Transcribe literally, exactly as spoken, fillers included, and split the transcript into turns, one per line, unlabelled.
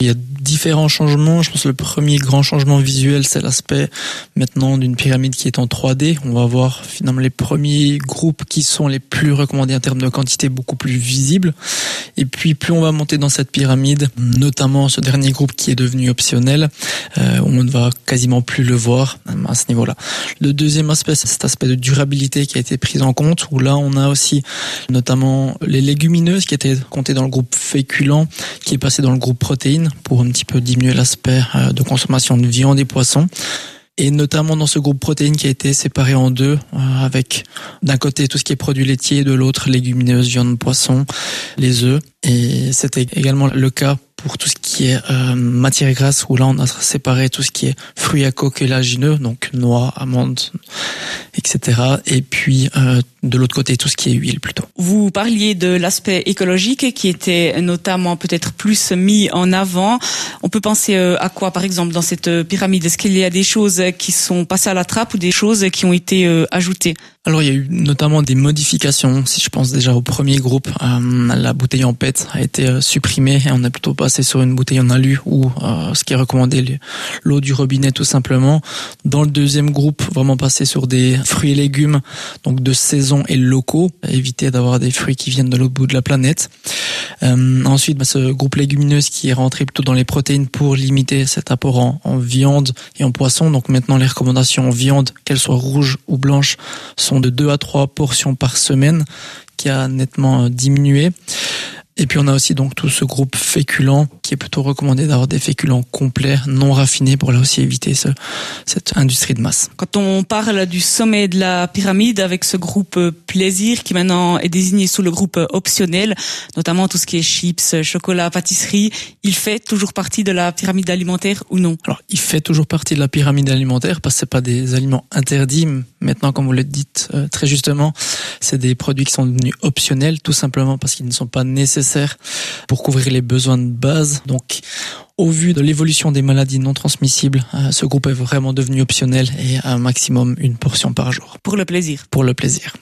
Il y a différents changements. Je pense que le premier grand changement visuel, c'est l'aspect maintenant d'une pyramide qui est en trois D. On va voir finalement les premiers groupes qui sont les plus recommandés en termes de quantité, beaucoup plus visibles. Et puis plus on va monter dans cette pyramide, notamment ce dernier groupe qui est devenu optionnel, euh, on ne va quasiment plus le voir à ce niveau-là. Le deuxième aspect, c'est cet aspect de durabilité qui a été pris en compte, où là on a aussi notamment les légumineuses qui étaient comptées dans le groupe féculent, qui est passé dans le groupe protéines pour un petit peu diminuer l'aspect de consommation de viande et poisson. Et notamment dans ce groupe protéines qui a été séparé en deux, avec d'un côté tout ce qui est produits laitiers, de l'autre légumineuses, viande, poisson, les œufs. Et c'était également le cas pour tout ce qui est euh, matière grasse, où là on a séparé tout ce qui est fruits à coque élagineux, donc noix, amandes, et cetera. Et puis euh, de l'autre côté tout ce qui est huile plutôt.
Vous parliez de l'aspect écologique qui était notamment peut-être plus mis en avant. On peut penser à quoi par exemple dans cette pyramide? Est-ce qu'il y a des choses qui sont passées à la trappe ou des choses qui ont été euh, ajoutées?
Alors il y a eu notamment des modifications. Si je pense déjà au premier groupe, euh, la bouteille en P E T a été euh, supprimée et on est plutôt passé sur une bouteille en alu ou euh, ce qui est recommandé, l'eau du robinet tout simplement. Dans le deuxième groupe, vraiment passer sur des fruits et légumes, donc de saison et locaux, éviter d'avoir des fruits qui viennent de l'autre bout de la planète. Euh, ensuite, bah, ce groupe légumineuse qui est rentré plutôt dans les protéines pour limiter cet apport en, en viande et en poisson. Donc maintenant, les recommandations en viande, qu'elles soient rouges ou blanches, sont de deux à trois portions par semaine, qui a nettement diminué. Et puis on a aussi donc tout ce groupe féculent qui est plutôt recommandé d'avoir des féculents complets, non raffinés, pour là aussi éviter ce, cette industrie de masse.
Quand on parle du sommet de la pyramide avec ce groupe plaisir qui maintenant est désigné sous le groupe optionnel, notamment tout ce qui est chips, chocolat, pâtisserie, il fait toujours partie de la pyramide alimentaire ou non?
Alors il fait toujours partie de la pyramide alimentaire parce que c'est pas des aliments interdits. Maintenant, comme vous le dites euh, très justement, c'est des produits qui sont devenus optionnels tout simplement parce qu'ils ne sont pas nécessaires pour couvrir les besoins de base. Donc, au vu de l'évolution des maladies non transmissibles, euh, ce groupe est vraiment devenu optionnel et un maximum une portion par jour.
Pour le plaisir.
Pour le plaisir.